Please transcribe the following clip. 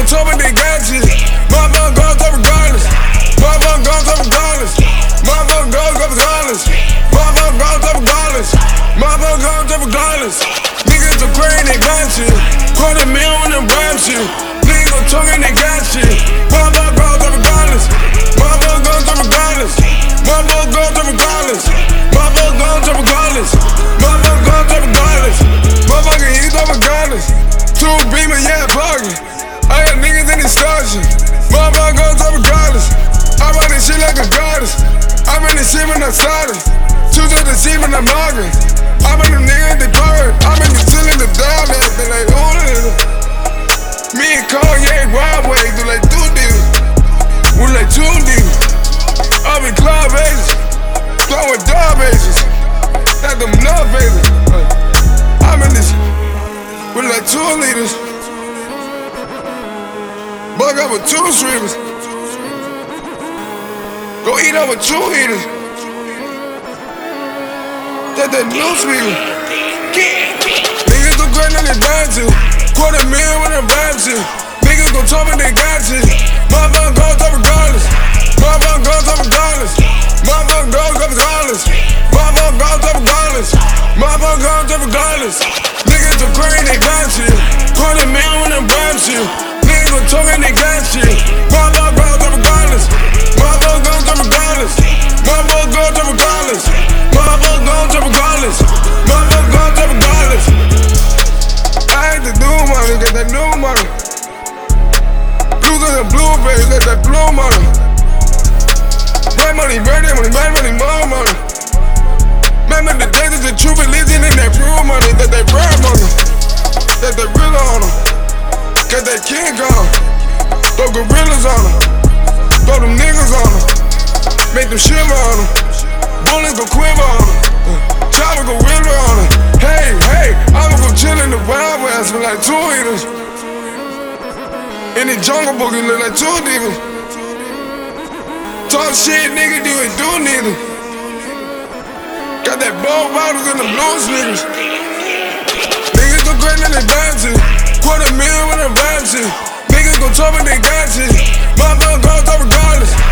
told me they got you. Motherfucker goes up regardless. Motherfucker goes up regardless. Motherfucker goes up regardless. Motherfucker goes up regardless. Motherfucker goes up regardless. Niggas are crazy, they got you. $250,000 when them grab you. Niggas gon' talk and they got you. Motherfucker goes up regardless. Motherfucker goes up regardless. Motherfucker goes up regardless. Motherfucker goes up regardless. Motherfucker goes up regardless. Motherfucker, he's up regardless. Two beamers, yeah, bugging. I got niggas in extortion. Motherfucker goes up regardless. I run this shit like a goddess. I'm in this shit when I'm solid. Choose to the shit when I'm mugging. I'm in them niggas, they purring. I'm in the ceiling, the down, they like, ooh, me and Kanye, Broadway, do like 2 deals. We like 2 deals. I'm in club bases, throwing dog bases. Like them nut bases. I'm in this with like 2 liters. Bug up with 2 streamers. Go eat up with 2 eaters. That's that new speaker. Niggas go great on their dancing. $250,000 when I'm bouncing. Niggas gon' talk me, they got you. Motherfucker goes up regardless. Motherfucker goes up regardless. Motherfucker goes up regardless. Motherfucker goes up regardless. Motherfucker goes up regardless. Niggas are crazy, they got you. $250,000 when I'm bouncing. Niggas gon' talk me, they got you. Motherfucker goes up regardless. Motherfucker goes up regardless. Motherfucker goes up regardless. Motherfucker goes up regardless. Motherfucker goes up regardless. I had to do money, get that new money. Blues and blueberries, get that blue money. Red money, birthday money, bad money, more money. Remember the days of the true religion and that real money, that rare money. That real on them. Got that king on. Throw gorillas on them. Throw them niggas on them. Make them shiver on them. Bullets go quiver on them. Chopper go river on them. Hey, I'ma go chill in the Wild West with like 2 eaters. In the Jungle Book, you look like 2 niggas. Talk shit, nigga, you ain't do neither. Got that ball bottles in the blue sneakers. Niggas go great on their dancing. $250,000 when I'm bouncing. Niggas gon' talk me, they got you. Motherfucker goes up regardless.